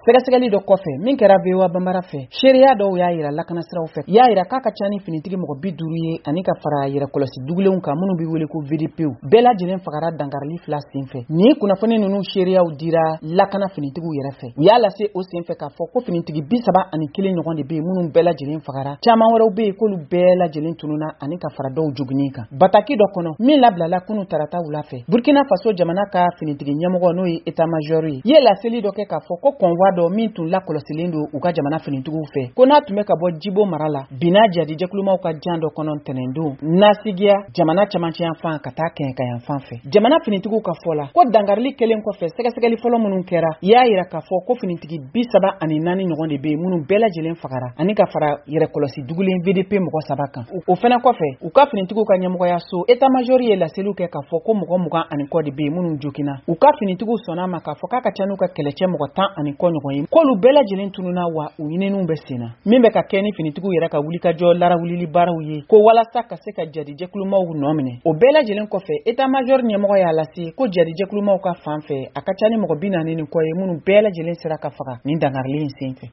sɛgɛsɛgɛli dɔ kɔfɛ min kɛra VOA Bambara fɛ seereya dɔw y'a yira lakanasiraw fɛ y'a yira k'a ka ca ni finitigi mɔgɔ 50 ye ani ka fara yɛrɛ kɔlɔsi dugulenw kan minnu bɛ wele ko VDPw bɛɛ lajɛlen fagara dankarili fila senfɛ ni kunnafoni ninnu seereyaw dira lakana finitigiw yɛrɛ fɛ u y'a lase o senfɛ k'a fɔ ko finitigi 31 ɲɔgɔn de bɛ yen minnu bɛɛ lajɛlen fagara caman wɛrɛw bɛ yen k'olu bɛɛ lajɛlen tununa ani ka fara dɔw joginni kan bataki dɔ kɔnɔ min labilala kunu tarata wula fɛ Burkina Faso jamana ka finitigi ɲɛmɔgɔ n'o ye état major ye ye laseli dɔ kɛ k'a fɔ ko convoi dɔ min tun lakɔlɔsilen don u ka jamana finitigiw fɛ ko n'a tun bɛ ka bɔ Jibo mara la bina jadi jɛkulumaw ka jan dɔ kɔnɔ ntɛnɛndon nasigiya jamana camancɛ yanfan ka taa kɛɲɛka yanfan fɛ jamana finitigiw ka fɔ la ko dangarili kelen kɔfɛ sɛgɛsɛgɛli fɔlɔ minnu kɛra y'a yira k'a fɔ ko finitigi 34 ɲɔgɔn de bɛ yen minnu bɛɛ lajɛlen fagara ani ka fara yɛrɛ kɔlɔsi dugulen VDP mɔgɔ 3 kan o fɛnɛ kɔfɛ u ka finitigiw ka ɲɛmɔgɔya so état major ye laseliw kɛ k'a fɔ ko mɔgɔ 20 ani kɔ de bɛ yen minnu jokina u ka finitigiw sɔnna ma k'a fɔ k'a ka ca n'u ka kɛlɛcɛ mɔgɔ 10 ani kɔ ɲɔgɔn ye k'olu bɛɛ lajɛlen tununa wa u ɲininiw bɛ senna min bɛ ka kɛ ni finitigiw yɛrɛ ka wulikajɔ larawulili baaraw ye ko walasa ka se ka jadi jɛkulumaw nɔ minɛ o bɛɛ lajɛlen kɔfɛ état major ɲɛmɔgɔ y'a lase ko jadi jɛkulumaw ka fan fɛ a ka ca ni mɔgɔ 40 ni kɔ ye minnu bɛɛ lajɛlen sera ka faga nin dangarili in senfɛ